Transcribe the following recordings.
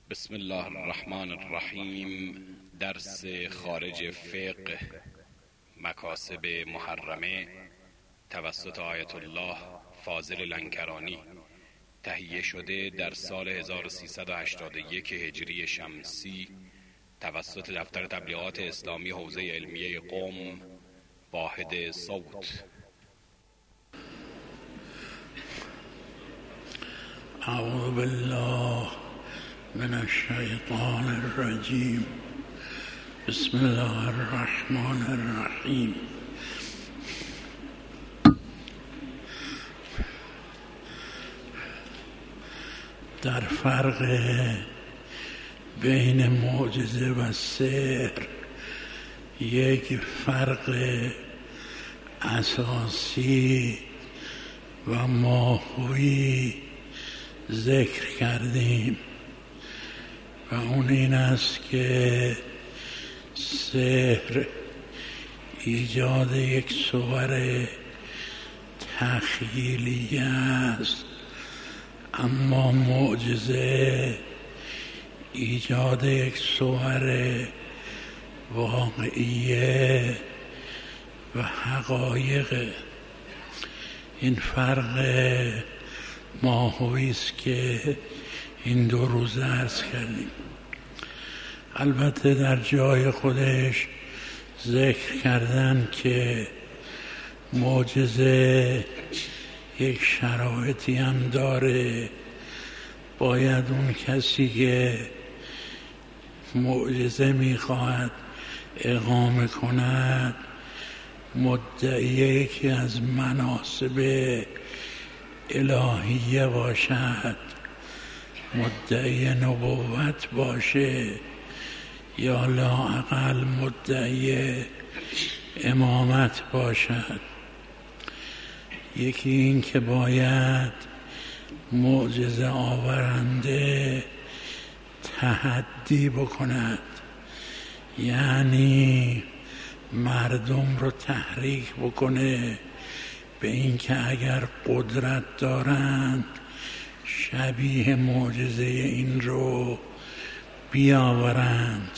بسم الله الرحمن الرحیم. درس خارج فقه مکاسب محرمه توسط آیت الله فاضل لنکرانی، تهیه شده در سال 1381 هجری شمسی توسط دفتر تبلیغات اسلامی حوزه علمیه قم، واحد صوت. اعوذ بالله من الشیطان الرجیم. بسم الله الرحمن الرحیم. در فرق بین معجزه و سحر یک فرق اساسی و ماهوی ذکر کردیم و اون این است که سحر ایجاد یک صور تخیلی است، اما معجزه ایجاد یک صور واقعیه و حقایق. این فرق ماهویی است که این دو روز عرض کردیم. البته در جای خودش ذکر کردن که معجزه یک شرایطی هم داره. باید اون کسی که معجزه میخواهد اقامه کند مدعی یکی از مناصب الهیه باشد، مدعی نبوت باشه یا لااقل مدعی امامت باشد. یکی این که باید معجزه آورنده تحدی بکند، یعنی مردم رو تحریک بکنه به این که اگر قدرت دارند شبیه معجزه این رو بیاورند،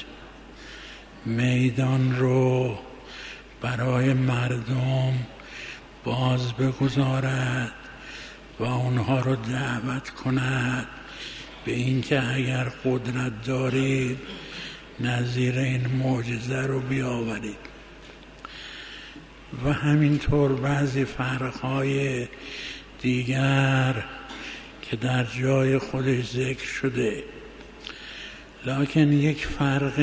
میدان رو برای مردم باز بگذارد و اونها رو دعوت کند به این که اگر قدرت دارید نظیر این معجزه رو بیاورید. و همینطور بعضی فرقهای دیگر که در جای خودش ذکر شده، لکن یک فرق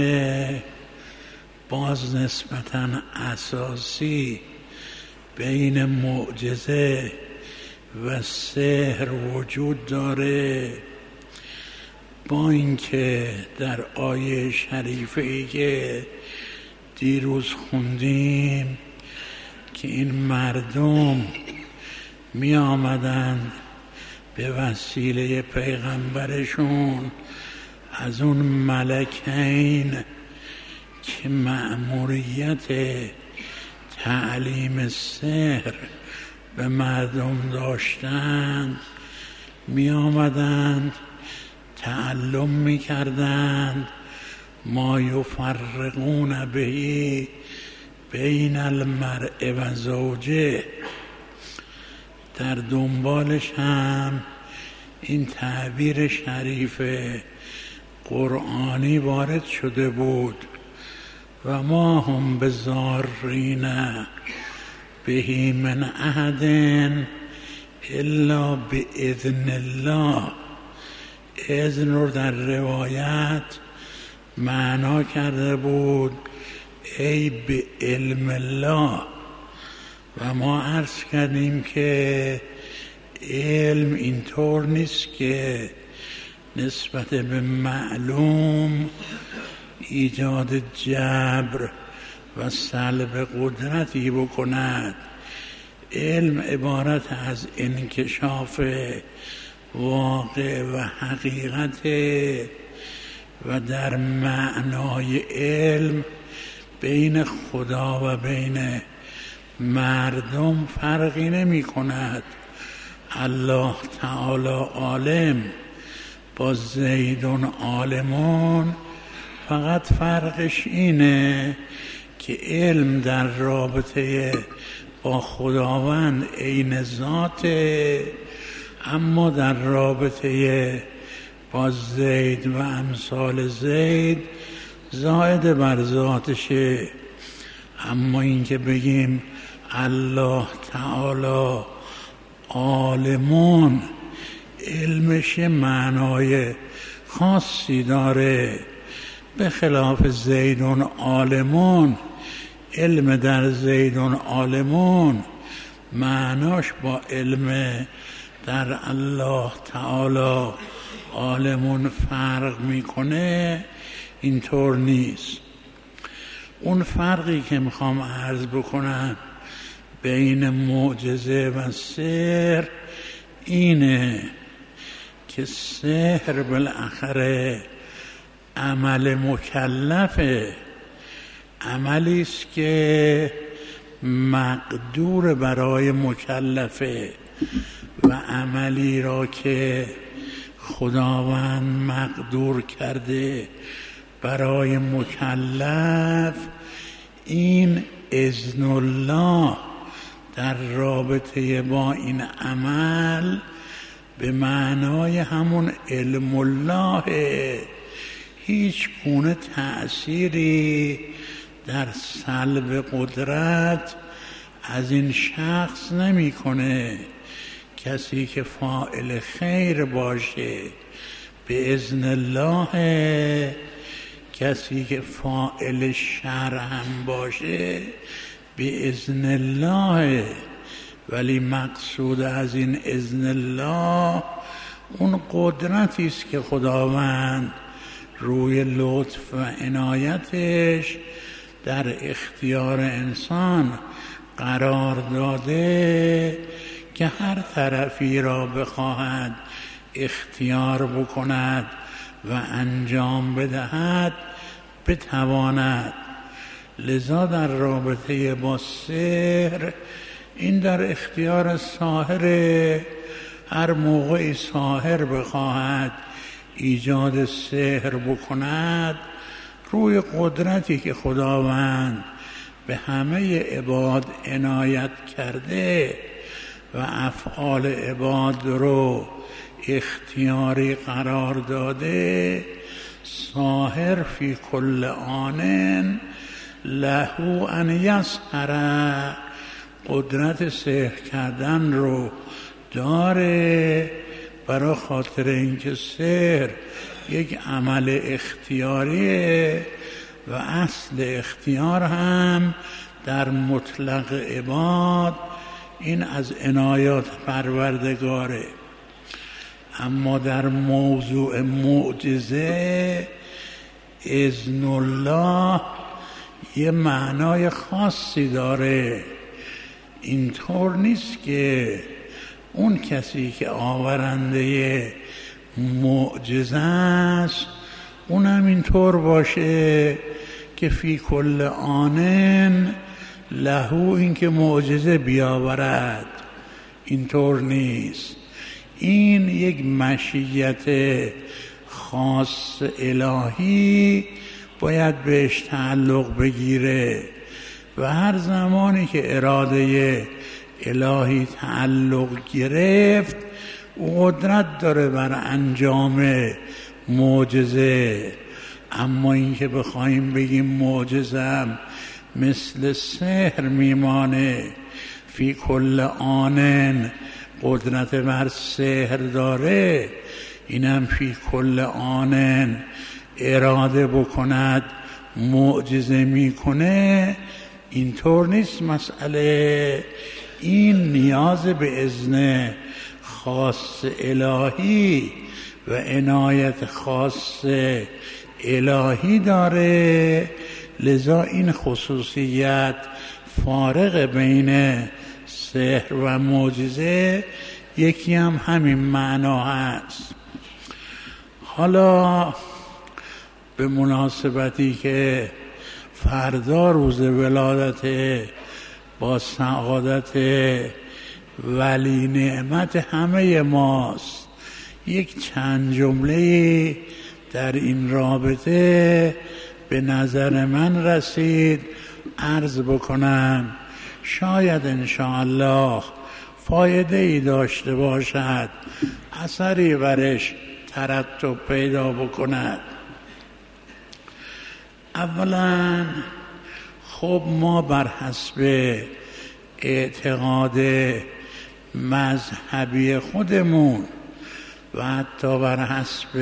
باز نسبتاً اساسی بین معجزه و سحر وجود داره. با اینکه در آیه شریفه‌ای که دیروز خوندیم که این مردم می آمدند به وسیله پیغمبرشون از اون ملکین که مأموریت تعلیم سحر به مردم داشتند می آمدند تعلم می کردند ما یفرقون به بین المرء و زوجه. در دنبالش هم این تعبیر شریف قرآنی وارد شده بود و ما هم بضارین به من احد الا باذن الله. اذن رو در روایت معنا کرده بود ای به علم الله، و ما عرض کردیم که علم اینطور نیست که نسبت به معلوم ایجاد جبر و سلب قدرتی بکند. علم عبارت از انکشاف واقع و حقیقت و در معنای علم بین خدا و بین مردم فرقی نمی کند. الله تعالی عالم با زیدون عالمون فقط فرقش اینه که علم در رابطه با خداوند عین ذاته، اما در رابطه با زید و امثال زید زائد بر ذاتشه. اما این که بگیم الله تعالی عالمون، علمش معنای خاصی داره، به خلاف زیدون عالمون. علم در زیدون عالمون معناش با علم در الله تعالی عالمون فرق میکنه، اینطور نیست. اون فرقی که میخوام عرض بکنم بین معجزه و سحر اینه که سحر بالاخره عمل مکلفه، عملی است که مقدور برای مکلفه و عملی را که خداوند مقدور کرده برای مکلف، این اذن الله در رابطه با این عمل به معنای همون علم الله، هیچ گونه تأثیری در سلب قدرت از این شخص نمیکنه. کسی که فاعل خیر باشه به اذن الله، کسی که فاعل شر هم باشه به اذن الله. ولی مقصود از این اذن الله اون قدرتی است که خداوند روی لطف و عنایتش در اختیار انسان قرار داده که هر طرفی را بخواهد اختیار بکند و انجام بدهد بتواند. لذا در رابطه با سحر این در اختیار ساحر، هر موقعی ساحر بخواهد ایجاد سحر بکند روی قدرتی که خداوند به همه عباد عنایت کرده و افعال عباد رو اختیاری قرار داده، ساحر فی کل آن له ان یسحر، قدرت سحر کردن رو داره، برای خاطر اینکه سحر یک عمل اختیاریه و اصل اختیار هم در مطلق عباد این از عنایات پروردگاره. اما در موضوع معجزه اذن الله یه معنای خاصی داره. اینطور نیست که اون کسی که آورنده معجزه است اونم اینطور باشه که فی کل آن له، این که معجزه بیاورد، اینطور نیست. این یک مشیت خاص الهی باید بهش تعلق بگیره و هر زمانی که اراده الهی تعلق گرفت او قدرت داره بر انجام معجزه. اما این که بخوایم بگیم معجزه مثل سحر میمانه، فی کل آن قدرت بر سحر داره، اینم فی کل آن اراده بکند معجزه میکنه، اینطور نیست مسئله. این نیاز به اذن خاص الهی و عنایت خاص الهی داره. لذا این خصوصیت فارق بین سحر و معجزه یکی هم همین معنا هست. حالا به مناسبتی که فردا روز ولادت با سعادت ولی نعمت همه ماست، یک چند جمله در این رابطه به نظر من رسید عرض بکنم، شاید انشاءالله فایده ای داشته باشد، اثری برش ترتب پیدا بکند. اولا خب ما بر حسب اعتقاد مذهبی خودمون و حتی بر حسب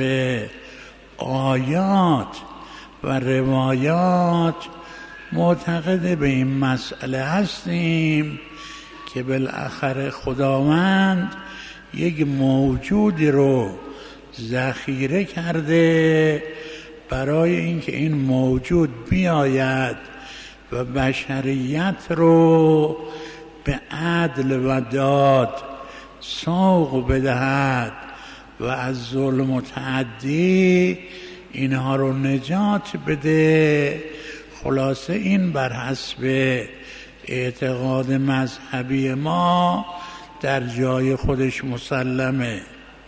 آیات و روایات معتقد به این مسئله هستیم که بالاخره خداوند یک موجودی رو ذخیره کرده برای اینکه این موجود بیاید و بشریت رو به عدل و داد سوق بدهد و از ظلم و تعدی اینها رو نجات بده. خلاصه این بر حسب اعتقاد مذهبی ما در جای خودش مسلمه.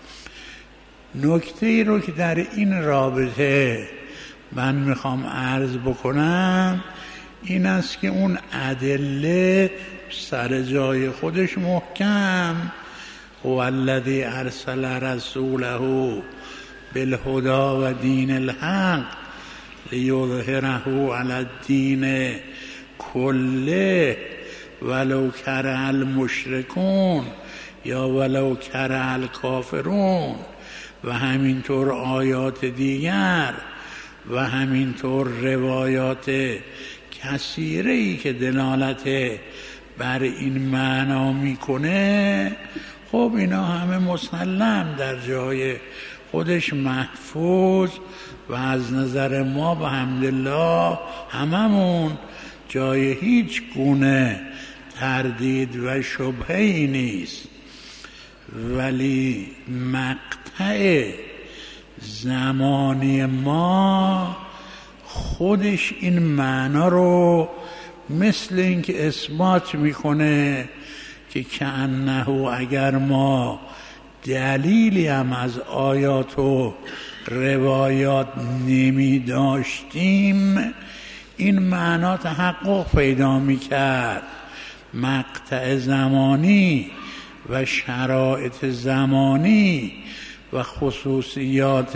نکته ای رو که در این رابطه من میخوام عرض بکنم این است که اون ادله سر جای خودش محکم، هو الذی ارسل رسوله بالهدی و دین الحق لیظهره علی الدین کله ولو کره المشرکون یا ولو کره الکافرون، و همینطور آیات دیگر و همینطور روایات کثیره‌ای که دلالت بر این معنا میکنه. خب اینا همه مسلم در جای خودش محفوظ و از نظر ما به حمدالله هممون جای هیچ گونه تردید و شبهه‌ای نیست. ولی مقطع زمانی ما خودش این معنا رو مثل اینکه اثبات میکنه که کأنه اگر ما دلیلی هم از آیات و روایات نمی داشتیم این معنا تحقق پیدا میکرد. مقطع زمانی و شرایط زمانی و خصوصیات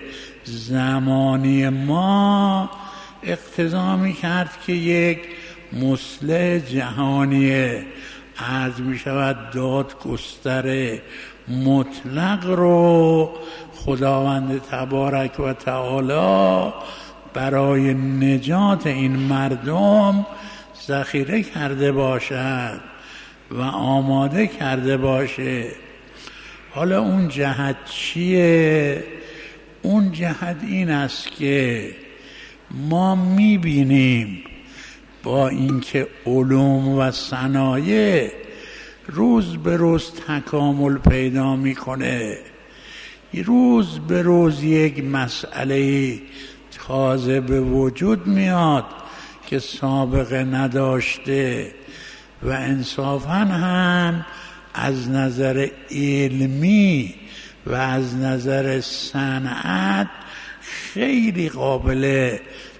زمانی ما اقتضا میکرد که یک مصلح جهانی عرض میشود دادگستر مطلق رو خداوند تبارک و تعالی برای نجات این مردم ذخیره کرده باشد و آماده کرده باشه. حالا اون جهت چیه؟ اون جهت این است که ما میبینیم با اینکه علوم و صنایع روز به روز تکامل پیدا میکنه، روز به روز یک مسئله تازه به وجود میاد که سابقه نداشته و انصافاً هم از نظر علمی و از نظر صنعت خیلی قابل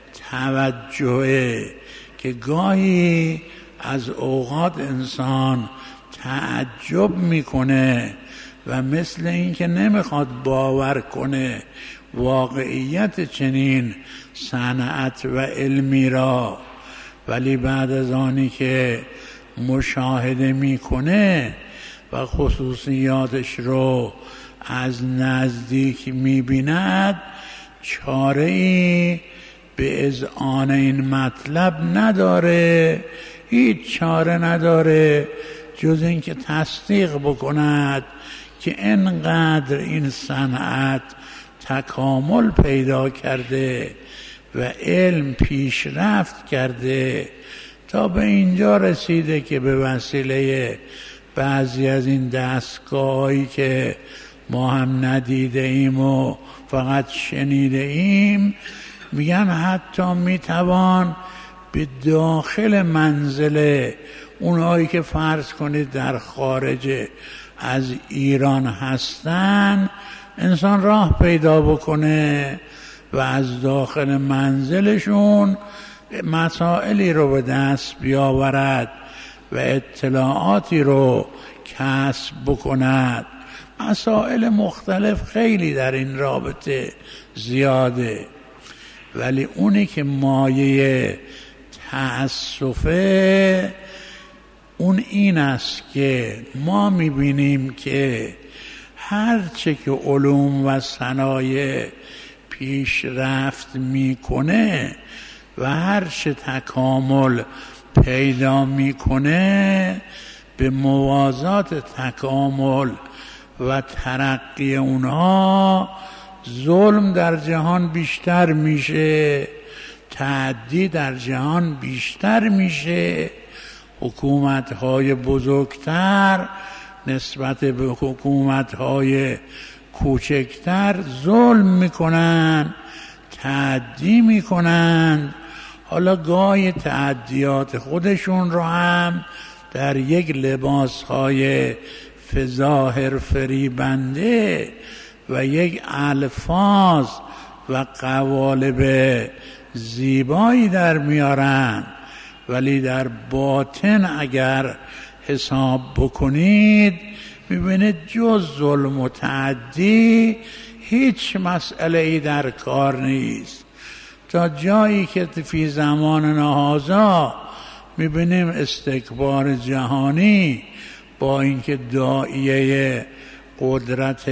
توجهه که گاهی از اوقات انسان تعجب میکنه و مثل اینکه نمیخواد باور کنه واقعیت چنین صنعت و علمی را، ولی بعد از آنی که مشاهده میکنه و خصوصیاتش رو از نزدیک میبیند چاره‌ای به اذعان این مطلب نداره، هیچ چاره نداره جز اینکه تصدیق بکند که انقدر این صنعت تکامل پیدا کرده و علم پیشرفت کرده تا به اینجا رسیده که به وسیله بعضی از این دستگاهی که ما هم ندیده ایم و فقط شنیده ایم میگن حتی میتوان به داخل منزل اونایی که فرض کنید در خارج از ایران هستن انسان راه پیدا بکنه و از داخل منزلشون مسائلی رو به دست بیاورد و اطلاعاتی رو کسب بکند. مسائل مختلف خیلی در این رابطه زیاده، ولی اونی که مایه تأسفه اون این است که ما میبینیم که هرچه که علوم و صنایع پیشرفت میکنه و هرچه تکامل پیدا میکنه، به موازات تکامل و ترقی اونها ظلم در جهان بیشتر میشه، تعدی در جهان بیشتر میشه، حکومت‌های بزرگتر نسبت به حکومت‌های کوچکتر ظلم میکنن، تعدی میکنن. حالا گاهی تعدیات خودشون رو هم در یک لباسهای ظاهر فریبنده و یک الفاظ و قوالب زیبایی در میارن، ولی در باطن اگر حساب بکنید میبینید جز ظلم و تعدی هیچ مسئله ای در کار نیست. تا جایی که فی زمان هذا میبینیم استکبار جهانی با اینکه داعیه قدرت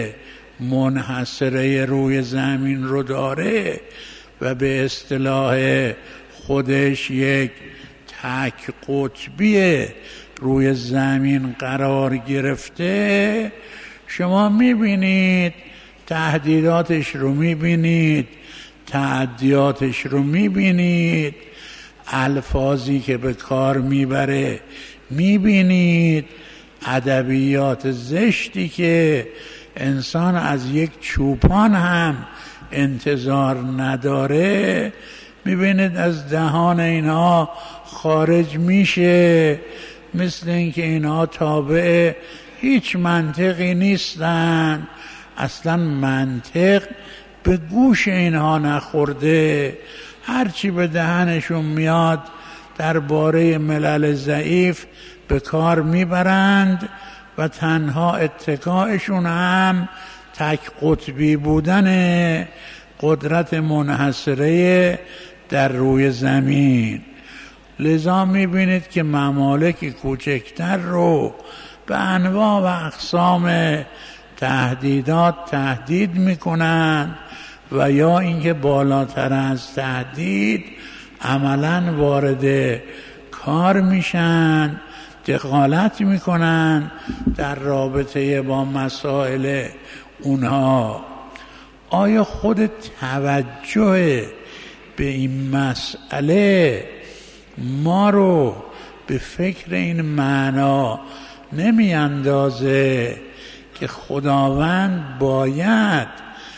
منحصره روی زمین رو داره و به اصطلاح خودش یک تک قطبی روی زمین قرار گرفته، شما میبینید تهدیداتش رو میبینید، تعدیاتش رو میبینید، الفاظی که به کار میبره میبینید، ادبیات زشتی که انسان از یک چوپان هم انتظار نداره میبینید از دهان اینها خارج میشه، مثل اینکه اینها تابع هیچ منطقی نیستن، اصلا منطق به گوش اینها نخورده، هرچی به دهنشون میاد درباره ملل ضعیف به کار میبرند و تنها اتکایشون هم تک قطبی بودن قدرت منحصره در روی زمین. لذا میبینید که ممالک کوچکتر رو به انواع و اقسام تهدیدات تهدید میکنن و یا اینکه بالاتر از تهدید عملاً وارد کار میشن، دخالت میکنن در رابطه با مسائل اونها. آیا خود توجه به این مسئله ما رو به فکر این معنا نمی اندازه که خداوند باید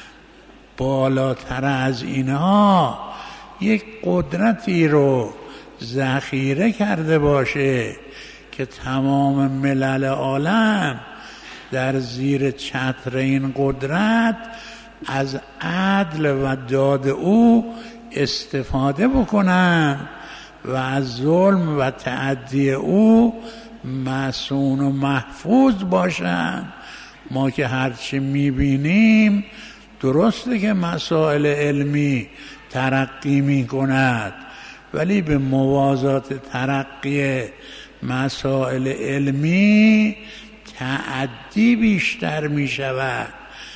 بالاتر از اینها یک قدرتی رو ذخیره کرده باشه که تمام ملل عالم در زیر چتر این قدرت از عدل و داد او استفاده بکنن و از ظلم و تعدی او مصون و محفوظ باشن. ما که هرچی میبینیم درسته که مسائل علمی ترقی میکند، ولی به موازات ترقی مسائل علمی تعدی بیشتر میشود،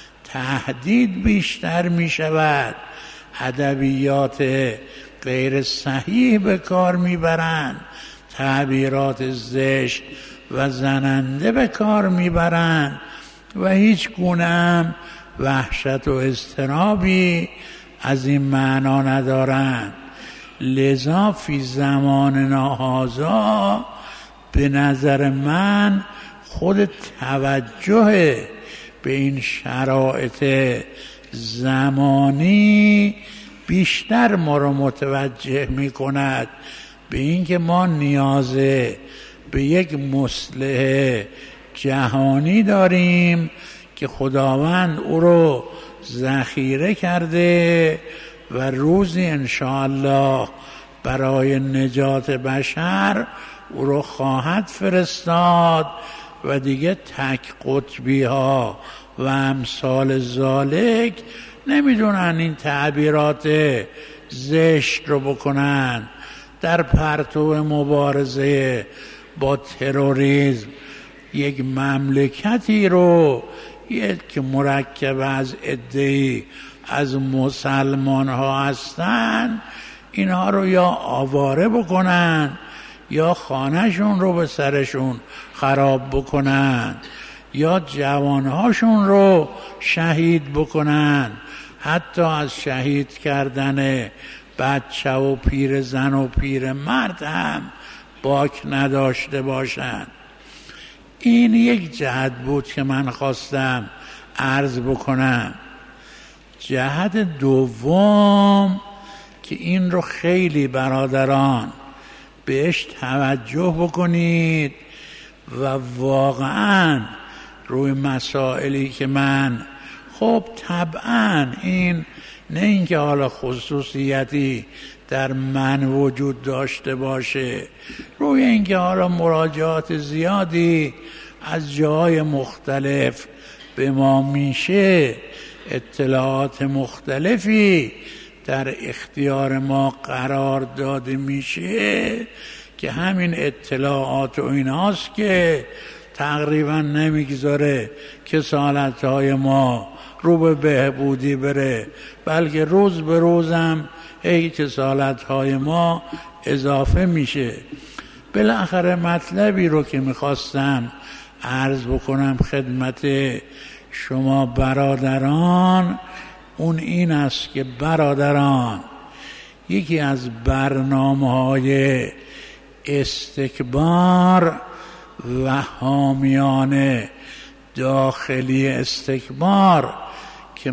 تهدید بیشتر میشود، ادبیات غیر صحیح به کار میبرند، تعبیرات زشت و زننده به کار میبرند و هیچ گونه هم وحشت و اضطرابی از این معنا ندارند. لذا فی زماننا هذا به نظر من خود توجه به این شرایط زمانی بیشتر ما رو متوجه می کند به اینکه ما نیاز به یک مصلح جهانی داریم که خداوند او رو ذخیره کرده و روزی انشاءالله برای نجات بشر او رو خواهد فرستاد و دیگه تک قطبی ها و امثال ذالک نمیدونن این تعبیرات زشت رو بکنن در پرتو مبارزه با تروریسم. یک مملکتی رو یک مرکب از عده‌ای از مسلمان ها هستن، اینها رو یا آواره بکنن یا خانهشون رو به سرشون خراب بکنن یا جوانهاشون رو شهید بکنن، حتی از شهید کردن بچه و پیر زن و پیر مرد هم باک نداشته باشن. این یک جهت بود که من خواستم عرض بکنم. جهت دوم که این رو خیلی برادران بهش توجه بکنید و واقعا روی مسائلی که من خب طبعا این نه اینکه حالا خصوصیتی در من وجود داشته باشه، روی اینکه حالا مراجعات زیادی از جای مختلف به ما میشه، اطلاعات مختلفی در اختیار ما قرار داده میشه که همین اطلاعات و ایناست که تقریبا نمیگذاره کسالت‌های ما رو به بهبودی بره، بلکه روز به روزم کسالت‌های ما اضافه میشه. بالاخره مطلبی رو که میخواستم عرض بکنم خدمت شما برادران اون این است که برادران، یکی از برنامه‌های استکبار و حامیان داخلی استکبار که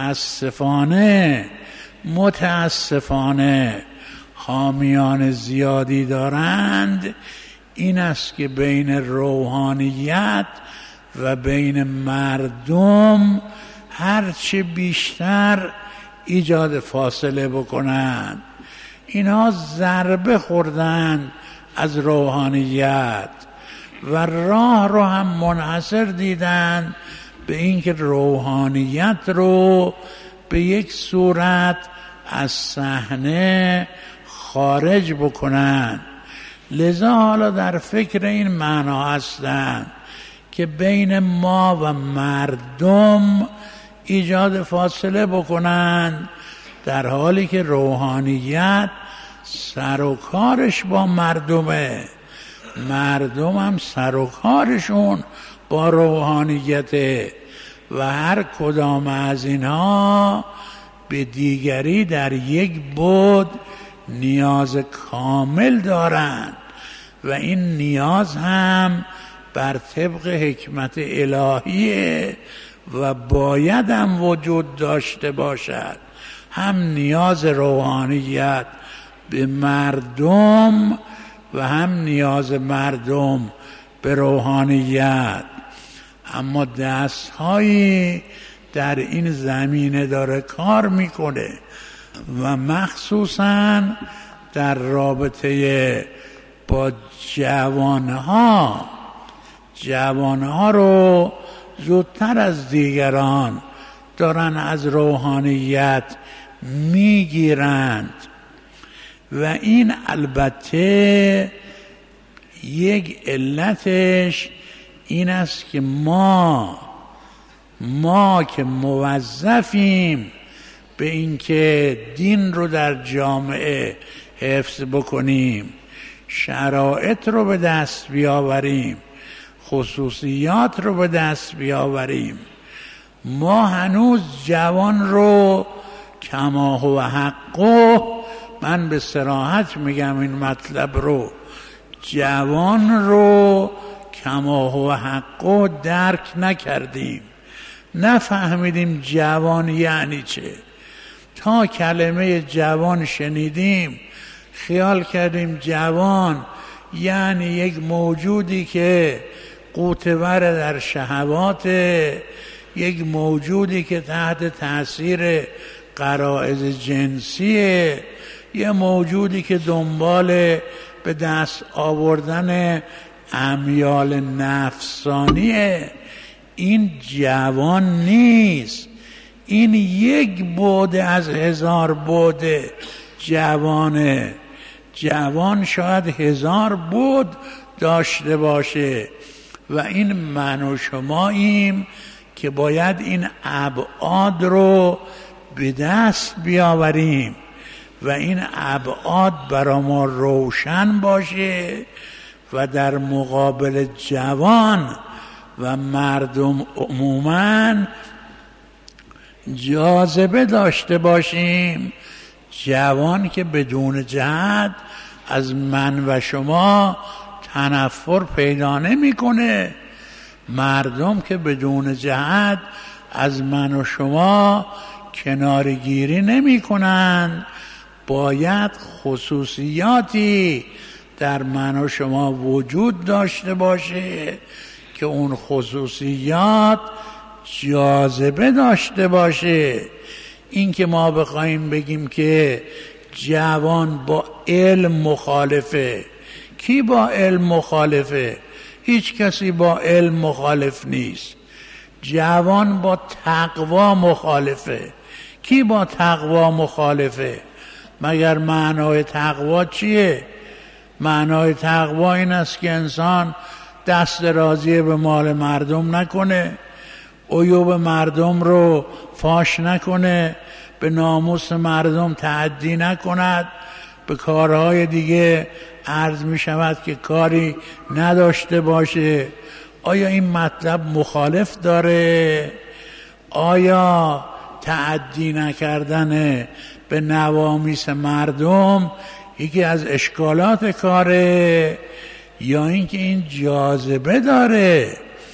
متاسفانه حامیان زیادی دارند، این است که بین روحانیت و بین مردم هرچه بیشتر ایجاد فاصله بکنند. اینها ضربه خوردن از روحانیت و راه رو هم منحصر دیدن به اینکه روحانیت رو به یک صورت از صحنه خارج بکنن. لذا حالا در فکر این معنا هستند که بین ما و مردم ایجاد فاصله بکنن، در حالی که روحانیت سر و کارش با مردمه، مردم هم سر و کارشون با روحانیته و هر کدام از اینها به دیگری در یک بعد نیاز کامل دارند و این نیاز هم بر طبق حکمت الهیه و باید هم وجود داشته باشد. هم نیاز روحانیت به مردم و هم نیاز مردم به روحانیت. اما دست‌هایی در این زمینه داره کار میکنه و مخصوصاً در رابطه با جوانها رو زودتر از دیگران دارن از روحانیت میگیرند و این البته یک علتش این است که ما که موظفیم به اینکه دین رو در جامعه حفظ بکنیم، شرایط رو به دست بیاوریم، خصوصیات رو به دست بیاوریم، ما هنوز جوان رو کما هو حقه، من به صراحت میگم این مطلب رو، جوان رو کما هو حقه درک نکردیم، نفهمیدیم جوان یعنی چه. تا کلمه جوان شنیدیم خیال کردیم جوان یعنی یک موجودی که قوتور در شهواته، یک موجودی که تحت تاثیر غرایز جنسیه، یه موجودی که دنبال به دست آوردن امیال نفسانیه. این جوان نیست، این یک بعد از 1000 بعد جوانه. جوان شاید 1000 بعد داشته باشه و این من و شماییم که باید این ابعاد رو به دست بیاوریم و این ابعاد برای ما روشن باشه و در مقابل جوان و مردم عموماً جاذبه داشته باشیم. جوان که بدون جهت از من و شما تنفر پیدا نمی‌کنه، مردم که بدون جهت از من و شما کنارگیری نمی‌کنند. باید خصوصیاتی در من و شما وجود داشته باشه که اون خصوصیات جاذبه داشته باشه. این که ما بخوایم بگیم که جوان با علم مخالفه، کی با علم مخالفه؟ هیچ کسی با علم مخالف نیست. جوان با تقوا مخالفه، کی با تقوا مخالفه؟ مگر معنای تقوا چیه؟ معنای تقوا این است که انسان دست درازی به مال مردم نکنه، عیوب مردم رو فاش نکنه، به ناموس مردم تعدی نکند، به کارهای دیگه عرض می شود که کاری نداشته باشه. آیا این مطلب مخالف داره؟ آیا تعدی نکردن به نوامیس مردم یکی از اشکالات کاره؟ یا اینکه این جاذبه داره؟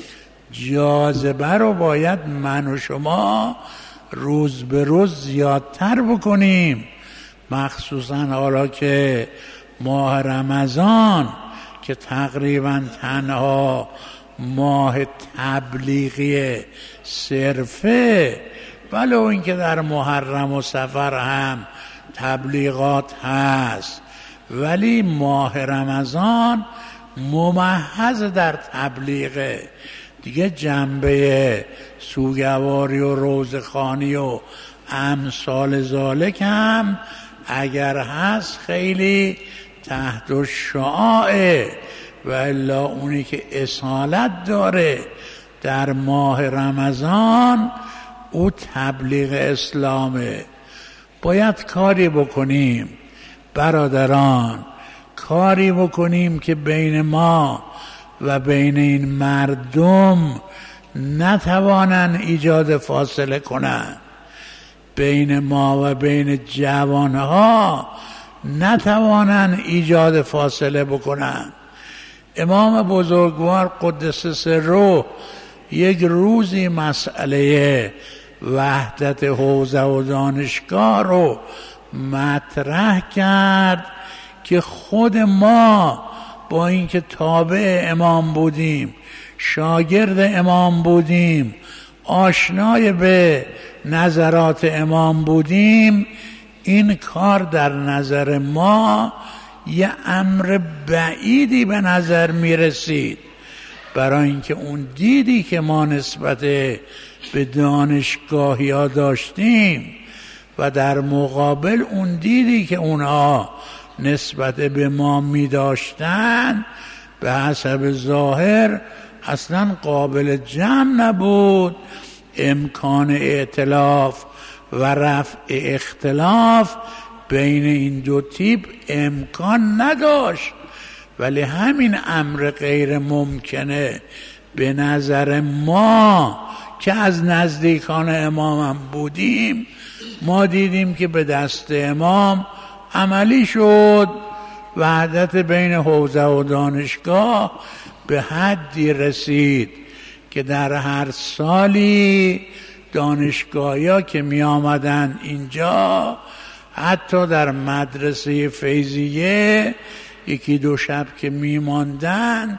جاذبه رو باید من و شما روز به روز زیادتر بکنیم، مخصوصا حالا که ماه رمضان که تقریبا تنها ماه تبلیغی صرفه، ولو اینکه در محرم و صفر هم تبلیغات هست، ولی ماه رمضان ممحض در تبلیغه دیگه. جنبه سوگواری و روزخوانی و امثال ذالک هم اگر هست خیلی تحت شعاعه، و الا اونی که اصالت داره در ماه رمضان او تبلیغ اسلامه. باید کاری بکنیم برادران، کاری بکنیم که بین ما و بین این مردم نتوانن ایجاد فاصله کنن، بین ما و بین جوانها نتوانن ایجاد فاصله بکنن. امام بزرگوار قدس سره یک روزی مسئله وحدت حوزه و دانشگاه رو مطرح کرد که خود ما با اینکه تابع امام بودیم، شاگرد امام بودیم، آشنای به نظرات امام بودیم، این کار در نظر ما یه امر بعیدی به نظر می رسید، برای اینکه اون دیدی که ما نسبت به دانشگاهی ها داشتیم و در مقابل اون دیدی که اونها نسبت به ما می داشتن به حسب ظاهر اصلا قابل جمع نبود. امکان ائتلاف و رفع اختلاف بین این دو تیپ امکان نداشت، ولی همین امر غیر ممکنه به نظر ما که از نزدیکان امام هم بودیم، ما دیدیم که به دست امام عملی شد. وحدت بین حوزه و دانشگاه به حدی رسید که در هر سالی دانشگاهیا که می آمدن اینجا، حتی در مدرسه فیضیه یکی دو شب که می ماندن،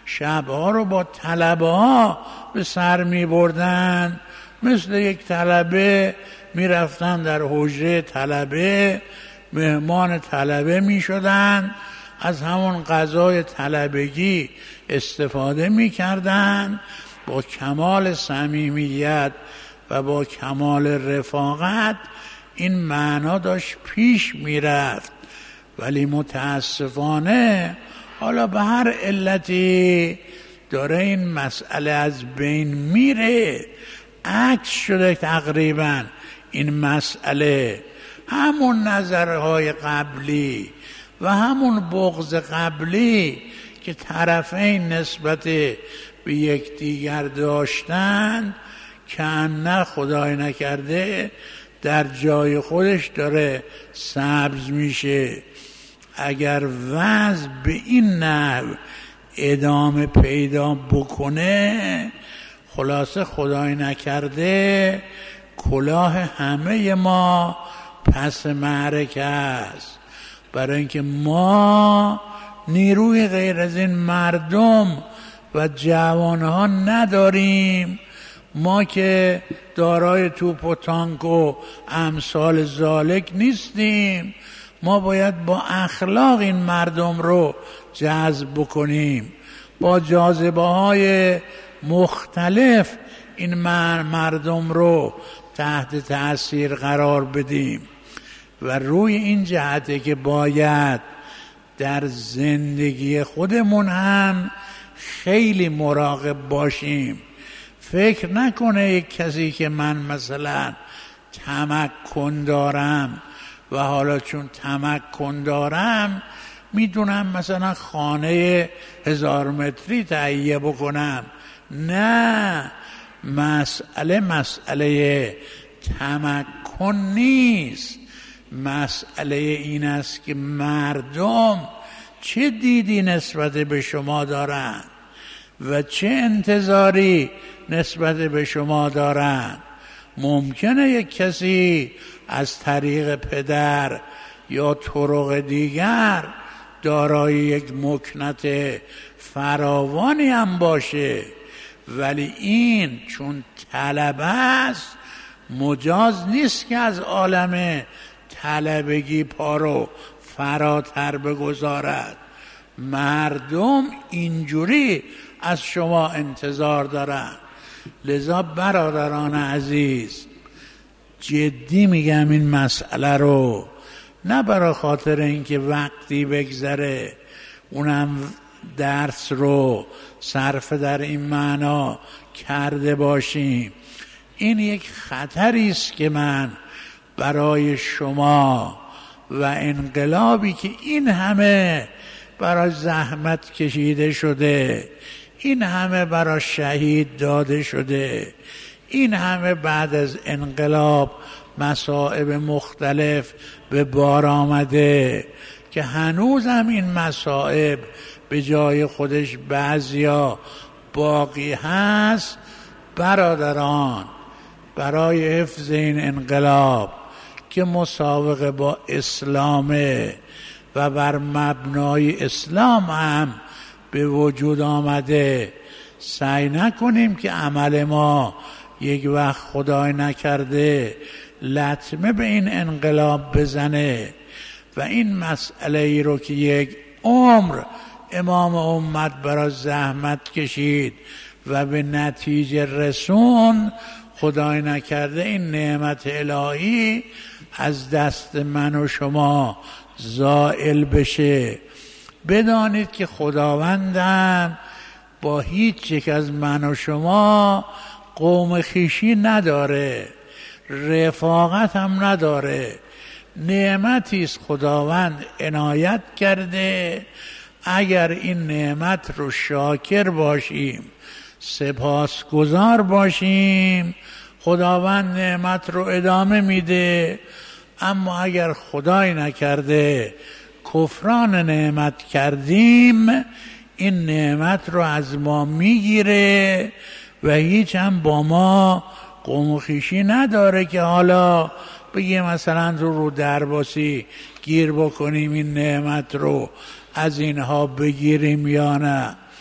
شبها رو با طلبه ها به سر می بردن، مثل یک طلبه می رفتن در حجره طلبه، مهمان طلبه می شدن، از همون غذای طلبگی استفاده می کردن، با کمال صمیمیت و با کمال رفاقت این معنا داشت پیش می رفت. ولی متاسفانه حالا به هر علتی داره این مسئله از بین میره، عکس شده تقریبا این مسئله. همون نظرهای قبلی و همون بغض قبلی که طرفین نسبت به یکدیگر داشتند که نه خدای نکرده در جای خودش داره سبز میشه. اگر وضع به این نحو ادامه پیدا بکنه، خلاصه خدای نکرده کلاه همه ما پس معرکه است، برای اینکه ما نیروی غیر از این مردم و جوانها نداریم. ما که دارای توپ و تانک و امثال ذالک نیستیم، ما باید با اخلاق این مردم رو جذب بکنیم، با جاذبه های مختلف این مردم رو تحت تأثیر قرار بدیم. و روی این جهته که باید در زندگی خودمون هم خیلی مراقب باشیم. فکر نکنه یک کسی که من مثلا تمکن دارم و حالا چون تمکن دارم میدونم مثلا خانه 1000 متری تهیه بکنم. نه، مسئله تمکن نیست. مسئله این است که مردم چه دیدی نسبت به شما دارند و چه انتظاری نسبت به شما دارند. ممکنه یک کسی از طریق پدر یا طرق دیگر دارای یک مکنت فراوانی هم باشه، ولی این چون طلب است مجاز نیست که از عالم طلبگی پا رو فراتر بگذارد. مردم اینجوری از شما انتظار دارن. لذا برادران عزیز، جدی میگم این مسئله رو، نه برای خاطر اینکه وقتی بگذره اونم درس رو صرف در این معنا کرده باشیم. این یک خطری است که من برای شما و انقلابی که این همه برای زحمت کشیده شده، این همه برای شهید داده شده، این همه بعد از انقلاب مصائب مختلف به بار آمده که هنوز هم این مصائب به جای خودش بعضیا باقی هست. برادران، برای حفظ این انقلاب که مسابقه با اسلامه و بر مبنای اسلام هم به وجود آمده، سعی نکنیم که عمل ما یک وقت خدای نکرده لطمه به این انقلاب بزنه و این مسئله ای رو که یک عمر امام امت برای زحمت کشید و به نتیجه رسون، خدای نکرده این نعمت الهی از دست من و شما زائل بشه. بدانید که خداوندم با هیچ یک از من و شما قوم خویشی نداره، رفاقت هم نداره. نعمتی است خداوند عنایت کرده. اگر این نعمت رو شاکر باشیم، سپاسگزار باشیم، خداوند نعمت رو ادامه میده. اما اگر خدای نکرده کفران نعمت کردیم، این نعمت رو از ما میگیره و هیچ هم با ما قوم و خویشی نداره که حالا بگیم مثلا رو درباسی گیر بکنیم این نعمت رو از اینها بگیریم یا نه.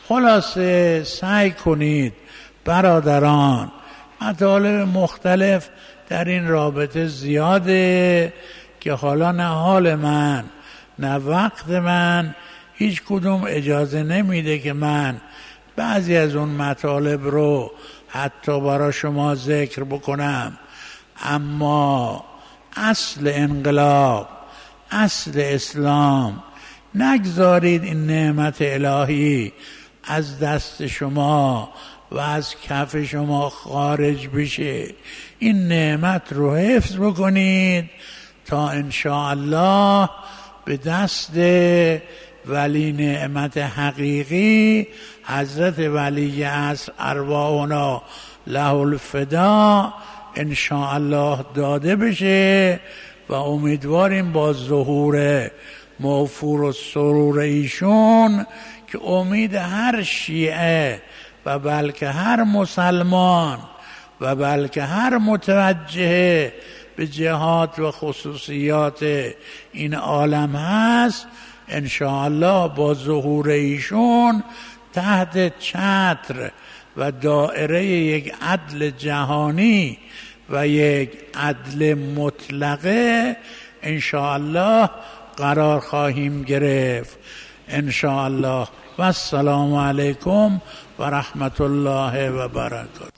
خلاصه سعی کنید برادران، مطالب مختلف در این رابطه زیاده که حالا نه حال من نه وقت من هیچ کدوم اجازه نمیده که من بعضی از اون مطالب رو حتی برای شما ذکر بکنم. اما اصل انقلاب، اصل اسلام، نگذارید این نعمت الهی از دست شما و از کف شما خارج بشه. این نعمت رو حفظ بکنید تا انشاءالله به دست ولی نعمت حقیقی حضرت ولی عصر ارواحنا له الفدا انشاءالله داده بشه و امیدواریم با ظهور موفور و سرور ایشون که امید هر شیعه و بلکه هر مسلمان و بلکه هر متوجه به جهات و خصوصیات این عالم هست، انشاءالله با ظهور ایشون تحت چتر و دائره یک عدل جهانی و یک عدل مطلقه انشاءالله قرار خواهیم گرفت انشاءالله. و السلام علیکم و رحمت الله و برکاته.